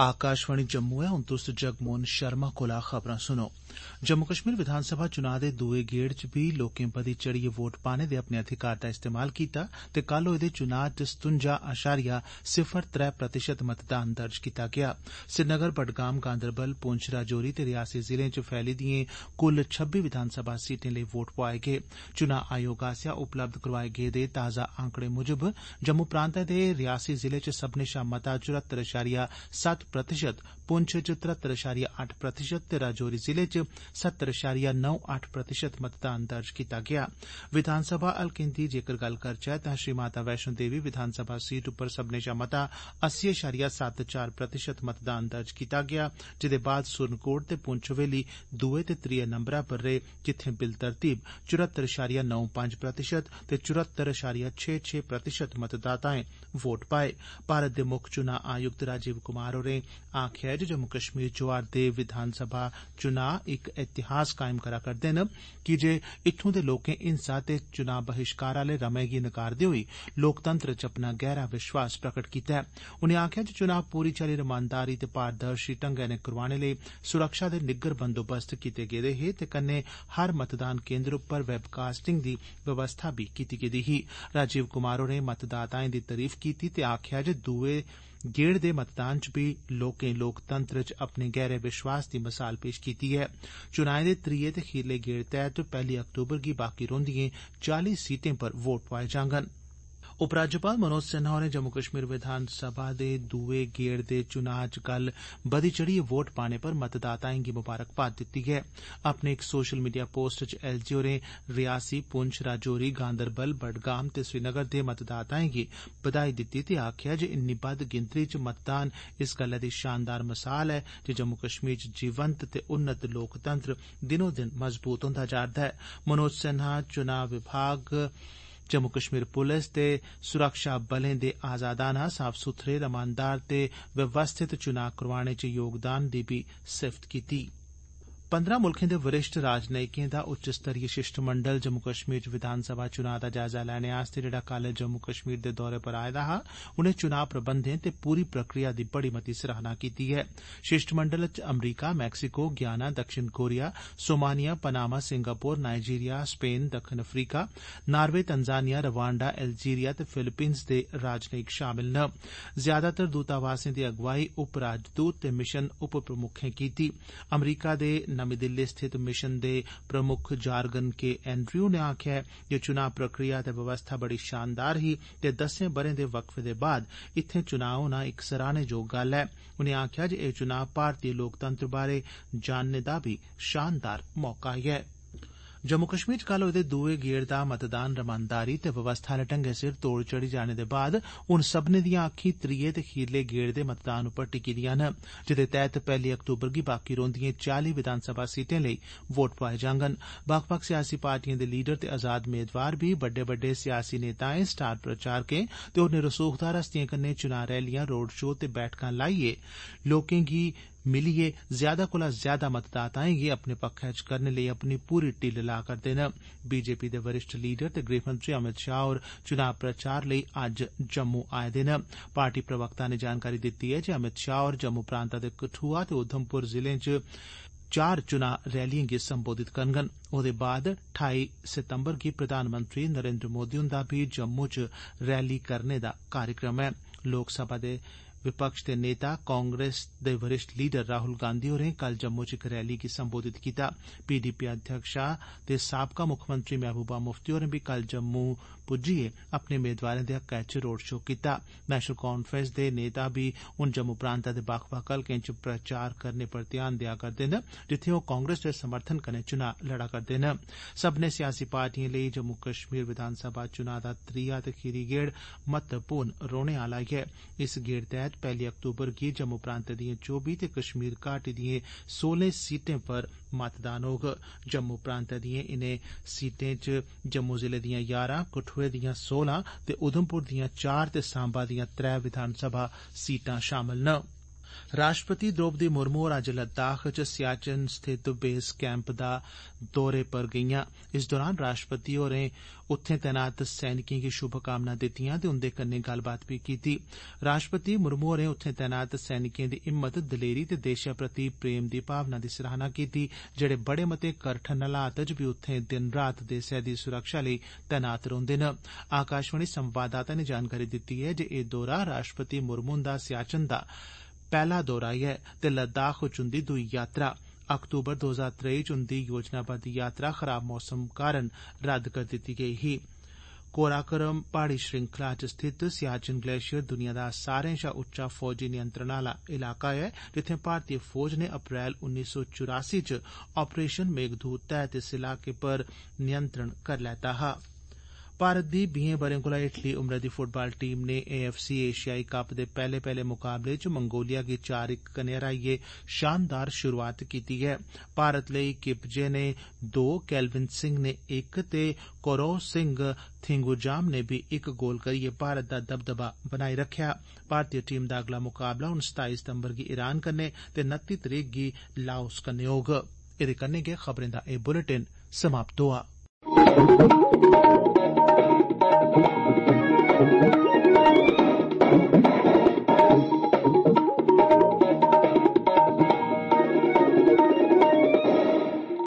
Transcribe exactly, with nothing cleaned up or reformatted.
आकाशवाणी जम्मू है। हुण तुस जगमोहन शर्मा कोला खबरां सुनो। जम्मू कश्मीर विधानसभा चुनां दे दुए गेड़ च बी लोकें बधी चढ़ियै वोट पाने दे अपने अधिकार दा इस्तेमाल कीता ते कल होए दे चुनां च सतुंजा अशारिया सिफर त्रै प्रतिशत मतदान दर्ज कीता गेआ। श्रीनगर, बडगाम, गांदरबल, पुंछ, राजौरी ते रियासी जिलें च फैली दिएं कुल छब्बी विधानसभा सीटें लेई वोट पोआए गे। चुनां आयोग आसेआ उपलब्ध करोआए गेदे ताजा आंकड़े मुजब जम्मू प्रांतै दे रियासी जिले च सब्भनें शा मता चौहत्तर अशारिया सत्त प्रतिशत, पुंछ च तरहत्तर अशारिया अट्ठ प्रतिशत ते राजौरी जिले च सत्तर अशारिया नौ अट्ठ प्रतिशत मतदान दर्ज कीता गेआ। विधानसभा हलकें दी जेकर गल्ल करचै तां श्री माता वैष्णो देवी विधानसभा सीट उप्पर सब्भनें शा मता अस्सी अशारिया सत्त चार प्रतिशत मतदान दर्ज कीता गेआ, जेदे बाद सुरनकोट ते पुंछ हवेली दुए ते त्रिये नंबरै पर रेह्, जित्थें बिल तरतीब चौहत्तर अशारिया नौ पंज प्रतिशत ते चौहत्तर अशारिया छे छे प्रतिशत मतदाताएं वोट पाए। भारत दे मुक्ख चुनां आयुक्त राजीव कुमार होरें आखेआ ऐ जे जम्मू कश्मीर च होआ रदे विधानसभा चुनां इक इतिहास कायम करा करदे न, कीजे इत्थूं दे लोकें हिंसा ते चुनां बहिष्कार आले रमै गी नकारदे होई लोकतंत्र च अपना गैहरा विश्वास प्रगट कीता ऐ। उनें आखेआ जे चुनां पूरी चाल्ली रमानदारी ते पारदर्शी ढंगै नै करोआने लेई सुरक्षा दे निग्गर बंदोबस्त कीते गेदे हे ते कन्नै हर मतदान केन्द्र उप्पर वैबकास्टिंग दी व्यवस्था बी कीती गेदी ही। राजीव कुमार होरें मतदाताएं दी तरीफ कीती ते आखेआ जे दुए गेड़ दे मतदान च बी लोकें लोकतंत्र च अपने गैहरे विश्वास दी मिसाल पेश कीती ऐ। चुनाएं दे त्रिये ते खीरले गेड़ तैह्त पैह्ली अक्तूबर गी बाकी रौंदिएं चाली सीटें पर वोट पोआए जाङन। उपराज्यपाल मनोज सिन्हा होरें जम्मू कश्मीर विधानसभा दे दुए गेड़ दे चुनां च कल बधी चढ़ियै वोट पाने पर मतदाताएं गी मुबारकबाद दित्ती ऐ। अपने इक सोशल मीडिया पोस्ट च एलजी होरें रियासी, पुंछ, राजौरी, गांदरबल, बडगाम ते श्रीनगर दे मतदाताएं गी बधाई दित्ती ते आखेआ जे इन्नी बद्द गिनतरी च मतदान इस गल्लै दी शानदार मिसाल ऐ जे जम्मू कश्मीर च जीवंत ते उन्नत लोकतंत्र दिनो दिन मजबूत होंदा जा'रदा ऐ। मनोज सिन्हा चुनां विभाग, जम्मू कश्मीर पुलस ते सुरक्षा बलें दे आजादाना, साफ सुथरे, रमानदार ते व्यवस्थित चुनां करोआने च योगदान दी बी सिफ्त कीती। पंद्रह मुल्खें दे वरिष्ठ राजनयिकें दा उच्च स्तरीय शिष्टमंडल जम्मू कश्मीर च विधानसभा चुनां दा जायजा लैने आस्तै जेड़ा कल जम्मू कश्मीर दे दौरे पर आए दा हा, उनें चुनां प्रबंधें ते पूरी प्रक्रिया दी बड़ी मती सराहना कीती ऐ। शिष्टमंडल च अमरीका, मैक्सिको, ग्याना, दक्षिण Korea, Somalia, Panama, Singapore, Nigeria, Spain, दक्खन Africa, Norway, Tanzania, Rwanda, Algeria ते फिलीपींस दे राजनयिक शामिल न। ज्यादातर दूतावासें दी अगुवाई उप राजदूत ते मिशन उप प्रमुखें कीती। अमरीका दे नमीं दिल्ली स्थित मिशन दे प्रमुख जारगन के एंड्रयू ने आखेआ जे चुनां प्रक्रिया ते व्यवस्था बड़ी शानदार ही ते दस्सें ब'रें दे वक्फे दे बाद इत्थें चुनां होना इक सराहने जोग गल्ल ऐ। उनें आखेआ जे एह् चुनां भारतीय लोकतंत्र बारै जानने दा बी शानदार मौका ऐ। जम्मू कश्मीर च कल होए दे दुए गेड़ दा मतदान रमानदारी ते व्यवस्था आले ढंगै सिर तोड़ चढ़ी जाने दे बाद हुण सब्भनें दियां अक्खीं त्रिये ते खीरले गेड़ दे मतदान उप्पर टिकी दियां न, जेदे तैह्त पैह्ली अक्तूबर गी बाकी रौंदिएं चाली विधानसभा सीटें लेई वोट पोआए जाङन। बक्ख बक्ख सियासी पार्टिएं दे लीडर ते आजाद मेदवार बी बड्डे बड्डे सियासी नेताएं, स्टार प्रचारकें ते होरनें रसूखदार हस्तिएं कन्नै चुनां रैलियां, रोड शो ते बैठकां लाइयै लोकें गी मिलियै ज्यादा कोला ज्यादा मतदाताएं गी अपने पक्खै च करने लेई अपनी पूरी टिल्ल ला करदे न। बीजेपी दे वरिष्ठ लीडर ते गृहमंत्री अमित शाह होर चुनां प्रचार लेई अज्ज जम्मू आए दे न। पार्टी प्रवक्ता ने जानकारी दित्ती ऐ जे अमित शाह होर जम्मू प्रांता दे कठुआ ते उधमपुर जिलें च चार चुनां रैलिएं गी संबोधित करङन। ओदे बाद ठाई सितंबर गी प्रधानमंत्री नरेंद्र मोदी हुंदा बी जम्मू च रैली करने दा कार्यक्रम ऐ। लोकसभा दे विपक्ष दे नेता कांग्रेस दे वरिष्ठ लीडर राहुल गांधी होरें कल जम्मू च इक रैली गी संबोधित कीता। पीडीपी अध्यक्षा ते साबका मुक्खमंत्री महबूबा मुफ्ती होरें बी कल जम्मू पुज्जिए अपने मेदवारें दे हक्कै च रोड शो कीता। नेशनल कांफ्रेंस दे नेता बी हुण जम्मू प्रांता दे बक्ख बक्ख हलकें च प्रचार करने पर ध्यान देआ करदे न, जित्थें ओह् कांग्रेस दे समर्थन कन्नै चुनां लड़ा करदे न। सब्भनें सियासी पार्टिएं लेई जम्मू कश्मीर विधानसभा चुनां दा त्रीया ते खीरी गेड़ महत्वपूर्ण रौह्ने आला ऐ। इस गेड़ तैह्त पैह्ली अक्तूबर गी जम्मू प्रांतै दिएं चौबी ते कश्मीर घाटी दिएं सोलह सीटें पर मतदान होग। जम्मू प्रांतै दिएं इनें सीटें च जम्मू जिले दियां यारां, कठुए दियां सोलह ते उधमपुर दियां चार ते सांबा दियां त्रै विधानसभा सीटां शामल न। राष्ट्रपति द्रौपदी मुर्मू होर अज्ज लद्दाख च सियाचिन स्थित बेस कैंप दा दौरे पर गेइयां। इस दौरान राष्ट्रपति होरें उत्थें तैनात सैनिकें गी शुभकामनां दित्तियां ते उन्दे कन्नै गल्लबात बी कीती। राष्ट्रपति मुर्मू होरें उत्थें तैनात सैनिकें दी हिम्मत, दलेरी ते देशै प्रति प्रेम दी भावना दी सराहना कीती, जेड़े बड़े मते करठन हालात च बी उत्थें दिन रात देसै दी सुरक्षा लेई तैनात रौंहदे न। आकाशवाणी संवाददाता ने जानकारी दित्ती ऐ जे एह दौरा राष्ट्रपति मुर्मू हुंदा सियाचिन दा पैहला दौरा ऐ ते लद्दाख च उंदी दुई यात्रा। अक्तूबर दो हजार त्रेई च उंदी योजनाबद्ध यात्रा खराब मौसम कारण रद्द करी दित्ती गेई ही। कोराकोरम पहाड़ी श्रृंखला च स्थित सियाचिन ग्लेशियर दुनिया दा सारें शा उच्चा फौजी नियंत्रण आला इलाका ऐ, जित्थें भारतीय फौज ने अप्रैल उन्नी सौ चुरासी च ऑपरेशन मेघदूत तैह्त इस इलाके पर नियंत्रण करी लैता हा। भारत दी बीहें ब'रें कोला हेठली उम्रै दी फुटबाल टीम ने एएफसी एशियाई कप दे पैहले पैहले मुकाबले च मंगोलिया गी चार इक कन्नै हराइयै शानदार शुरुआत कीती ऐ। भारत लेई किपजे ने दो, कैल्विन सिंह ने इक ते कोरव सिंह थिंगुजाम ने बी इक गोल करियै भारत दा दबदबा बनाई रखेआ। भारतीय टीम दा अगला मुकाबला हुन सताई सितंबर गी ईरान कन्नै ते उनत्ती तरीक गी लाओस कन्नै होग। एदे कन्नै गै खबरें दा एह बुलेटिन समाप्त होआ।